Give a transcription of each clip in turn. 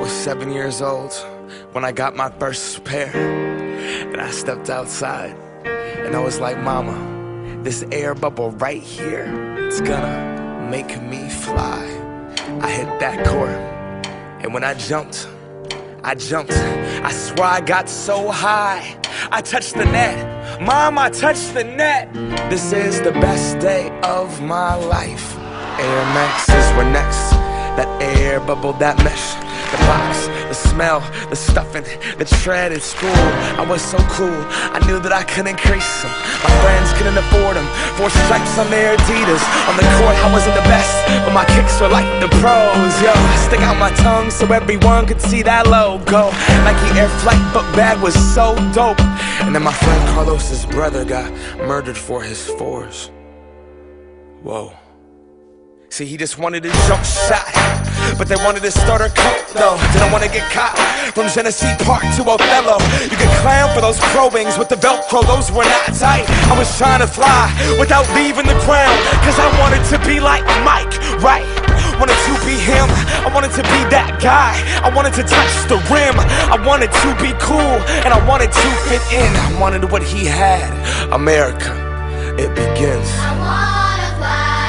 was 7 years old when I got my first pair, and I stepped outside and I was like, Mama, this air bubble right here, it's gonna make me fly. I hit that court, and when I jumped, I swear I got so high, I touched the net. Mom, I touched the net. This is the best day of my life. Air Maxes were next. That air bubble, that mesh, the box, the smell, the stuffing, the tread at school. I was so cool, I knew that I couldn't crease them. My friends couldn't afford them. 4 stripes on their Adidas. On the court, I wasn't the best, but my kicks were like the pros. Yo, I stick out my tongue so everyone could see that logo. Nike Air Flight book bag was so dope. And then my friend Carlos's brother got murdered for his 4s. Whoa. See, he just wanted a jump shot, but they wanted to start a cult though. Didn't want to get caught. From Genesee Park to Othello, you could clown for those probings with the Velcro, those were not tight. I was trying to fly without leaving the ground, cause I wanted to be like Mike, right? Wanted to be him, I wanted to be that guy. I wanted to touch the rim, I wanted to be cool, and I wanted to fit in. I wanted what he had. America, it begins. I wanna fly.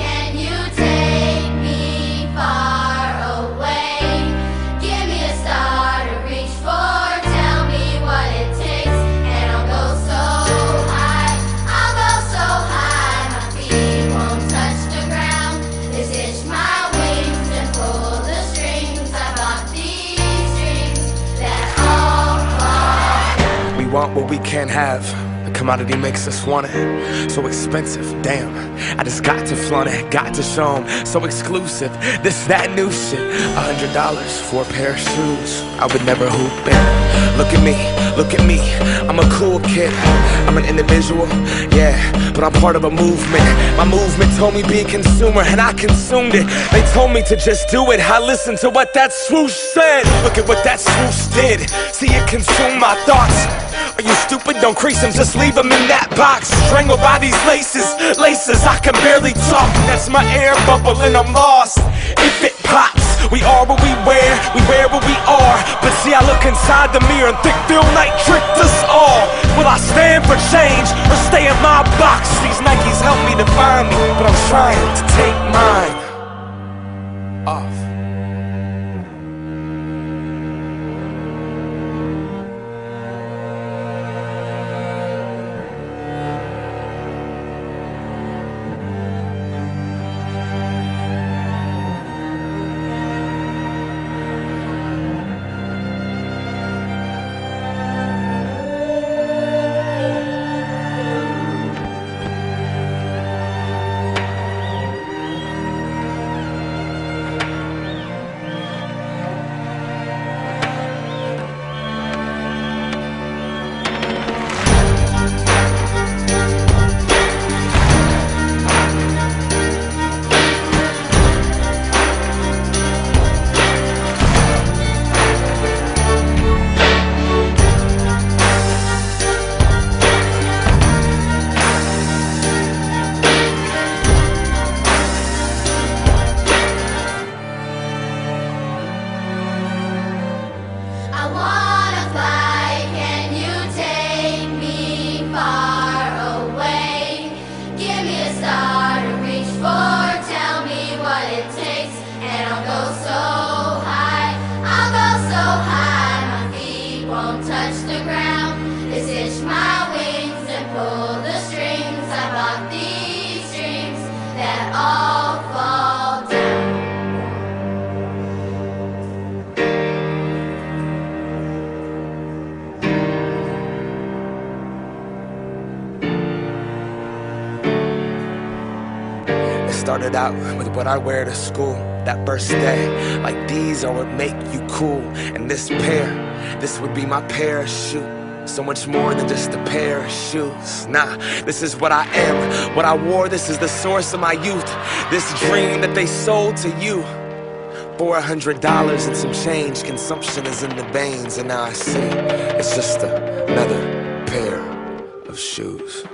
Want what we can't have. The commodity makes us want it. So expensive, damn. I just got to flaunt it, got to show 'em. So exclusive, this, that new shit. $100 for a pair of shoes. I would never hoop in. Look at me, I'm a cool kid. I'm an individual, yeah, but I'm part of a movement. My movement told me be a consumer, and I consumed it. They told me to just do it, I listened to what that swoosh said. Look at what that swoosh did. See it consume my thoughts. Are you stupid? Don't crease them, just leave them in that box. Strangled by these laces, I can barely talk. That's my air bubble and I'm lost. If it pops, we are what we wear what we are. But see, I look inside the mirror and think Phil Knight tricked us all. Will I stand for change or stay in my box? These Nikes help me define me, but I'm trying to take mine off. Touch the ground, just itch my wings and pull the strings. I bought these dreams that all fall down. It started out with what I wear to school that first day. Like, these are what make you cool. And this pair, this would be my parachute. So much more than just a pair of shoes. Nah, this is what I am, what I wore. This is the source of my youth. This dream that they sold to you. $400 and some change. Consumption is in the veins, and now I see it's just another pair of shoes.